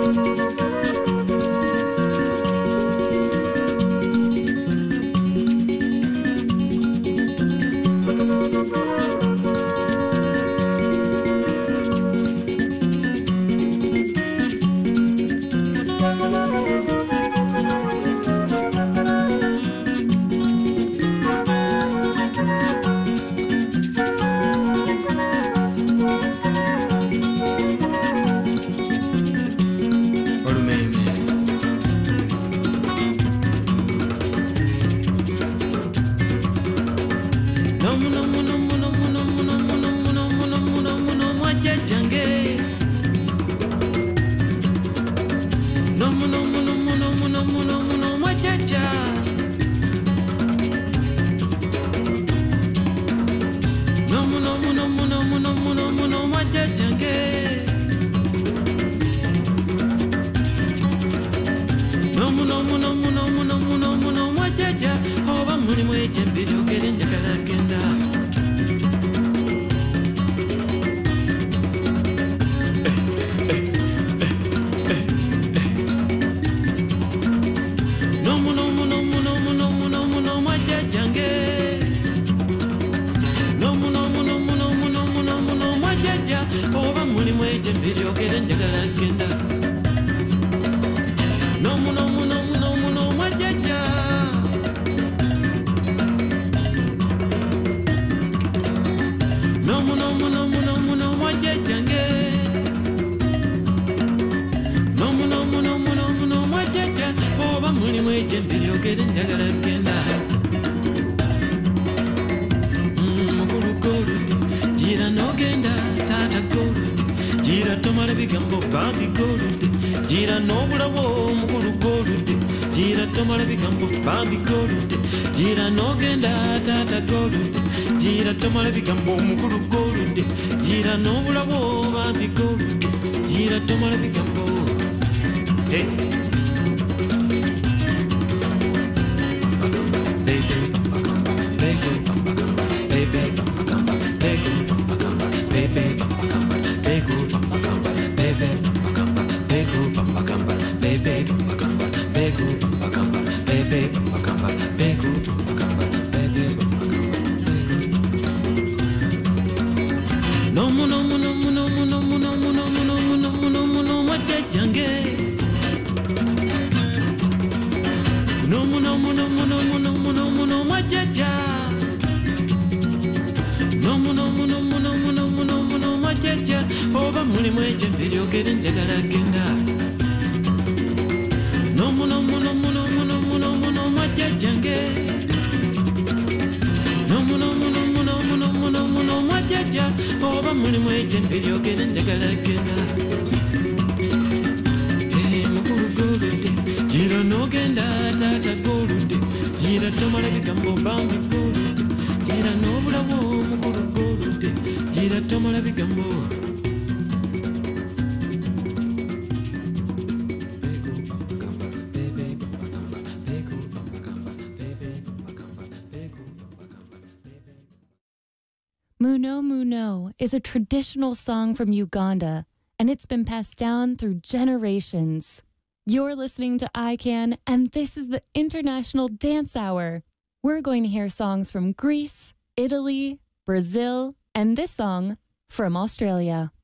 Muno Muno is a traditional song from Uganda, and it's been passed down through generations. You're listening to ICANN, and this is the International Dance Hour. We're going to hear songs from Greece, Italy, Brazil, and this song from Australia.